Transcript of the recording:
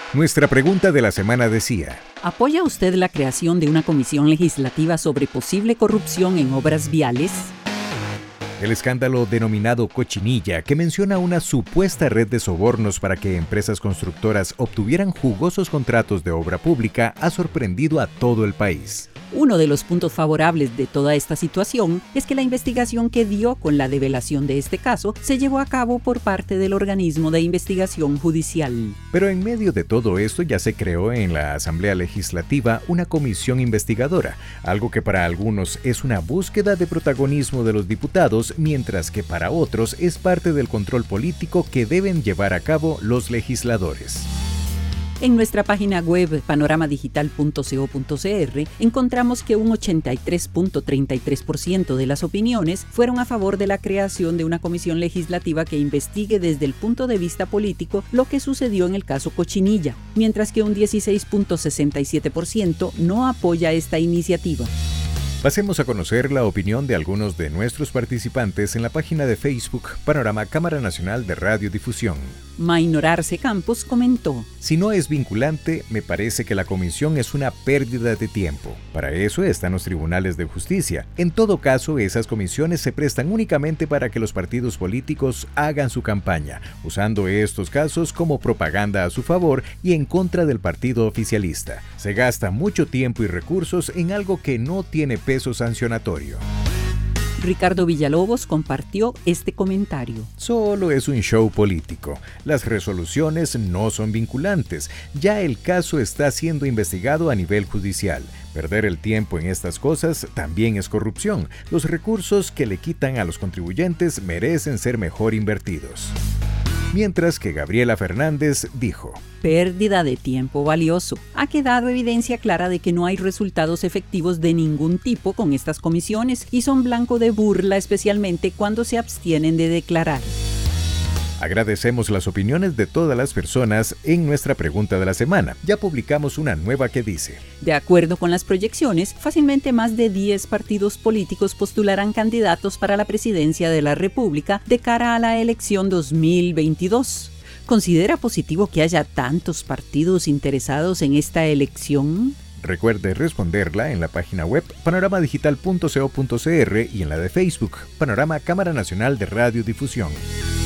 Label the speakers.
Speaker 1: Nuestra pregunta de la semana decía:
Speaker 2: ¿apoya usted la creación de una comisión legislativa sobre posible corrupción en obras viales?
Speaker 1: El escándalo denominado Cochinilla, que menciona una supuesta red de sobornos para que empresas constructoras obtuvieran jugosos contratos de obra pública, ha sorprendido a todo el país.
Speaker 2: Uno de los puntos favorables de toda esta situación es que la investigación que dio con la develación de este caso se llevó a cabo por parte del organismo de investigación judicial.
Speaker 1: Pero en medio de todo esto ya se creó en la Asamblea Legislativa una comisión investigadora, algo que para algunos es una búsqueda de protagonismo de los diputados, mientras que para otros es parte del control político que deben llevar a cabo los legisladores.
Speaker 2: En nuestra página web panoramadigital.co.cr encontramos que un 83.33% de las opiniones fueron a favor de la creación de una comisión legislativa que investigue desde el punto de vista político lo que sucedió en el caso Cochinilla, mientras que un 16.67% no apoya esta iniciativa.
Speaker 1: Pasemos a conocer la opinión de algunos de nuestros participantes en la página de Facebook Panorama Cámara Nacional de Radiodifusión.
Speaker 2: Mainor Arce Campos comentó:
Speaker 1: si no es vinculante, me parece que la comisión es una pérdida de tiempo. Para eso están los tribunales de justicia. En todo caso, esas comisiones se prestan únicamente para que los partidos políticos hagan su campaña, usando estos casos como propaganda a su favor y en contra del partido oficialista. Se gasta mucho tiempo y recursos en algo que no tiene peso sancionatorio.
Speaker 2: Ricardo Villalobos compartió este comentario.
Speaker 1: Solo es un show político. Las resoluciones no son vinculantes. Ya el caso está siendo investigado a nivel judicial. Perder el tiempo en estas cosas también es corrupción. Los recursos que le quitan a los contribuyentes merecen ser mejor invertidos. Mientras que Gabriela Fernández dijo:
Speaker 2: pérdida de tiempo valioso. Ha quedado evidencia clara de que no hay resultados efectivos de ningún tipo con estas comisiones y son blanco de burla, especialmente cuando se abstienen de declarar.
Speaker 1: Agradecemos las opiniones de todas las personas en nuestra pregunta de la semana. Ya publicamos una nueva que dice:
Speaker 2: de acuerdo con las proyecciones, fácilmente más de 10 partidos políticos postularán candidatos para la presidencia de la República de cara a la elección 2022. ¿Considera positivo que haya tantos partidos interesados en esta elección?
Speaker 1: Recuerde responderla en la página web panoramadigital.co.cr y en la de Facebook, Panorama Cámara Nacional de Radiodifusión.